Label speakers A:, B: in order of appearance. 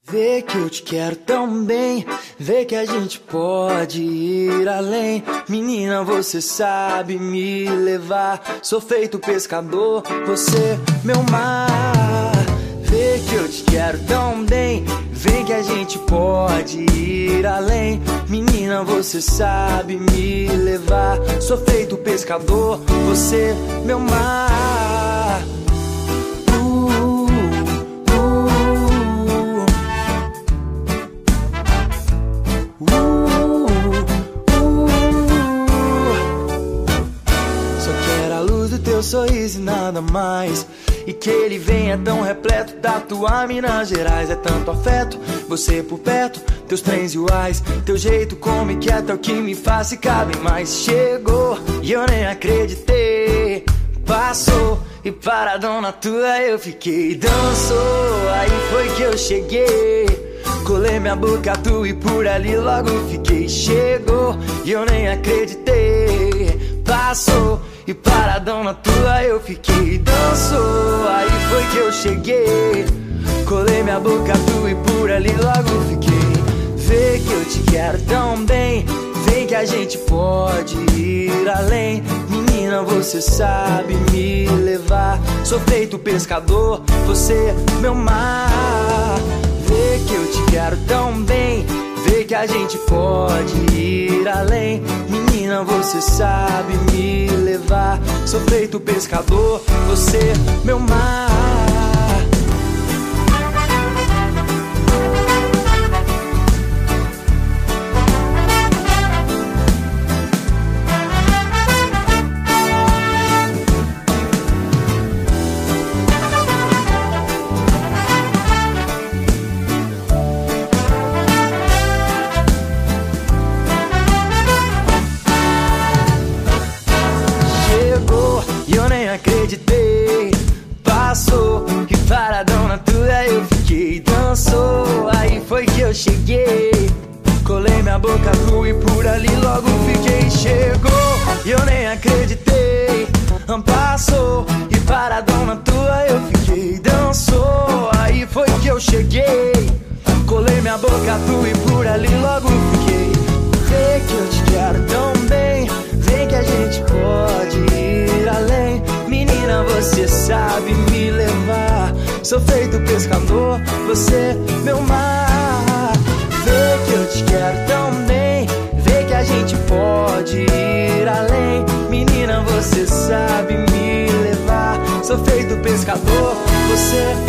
A: Vê que eu te quero tão bem, vê que a gente pode ir além. Menina, você sabe me levar, sou feito pescador, você meu mar. Vê que eu te quero tão bem, vem que a gente pode ir além. Menina, você sabe me levar, sou feito pescador, você meu mar. Só quero a luz do teu sorriso e nada mais. E que ele venha tão repleto da tua Minas Gerais. É tanto afeto, você por perto, teus trens iguais, teu jeito como inquieta é o que me faz ficar bem mais. Chegou e eu nem acreditei, passou e paradão na tua eu fiquei. Dançou, aí foi que eu cheguei, colei minha boca tua e por ali logo fiquei. Chegou e eu nem acreditei, passou e paradão na tua eu fiquei. Dançou, aí foi que eu cheguei, colei minha boca tua e por ali logo fiquei. Vê que eu te quero tão bem, vem que a gente pode ir além. Menina, você sabe me levar, sou feito pescador, você meu mar. Vê que eu te quero tão bem, vê que a gente pode ir além. Menina, você sabe me levar, sou feito pescador, você meu mar. E eu nem acreditei, passou e paradão na tua eu fiquei. Dançou, aí foi que eu cheguei, colei minha boca tua e por ali logo fiquei. Chegou e eu nem acreditei, passou e paradão na tua eu fiquei. Dançou, aí foi que eu cheguei, colei minha boca tua e por ali logo fiquei. Vê que eu te quero tão bem, vem que a gente pode ir além. Menina, você sabe me levar, sou feito pescador, você meu mar. Vê que eu te quero tão bem, vê que a gente pode ir além. Menina, você sabe me levar, sou feito pescador, você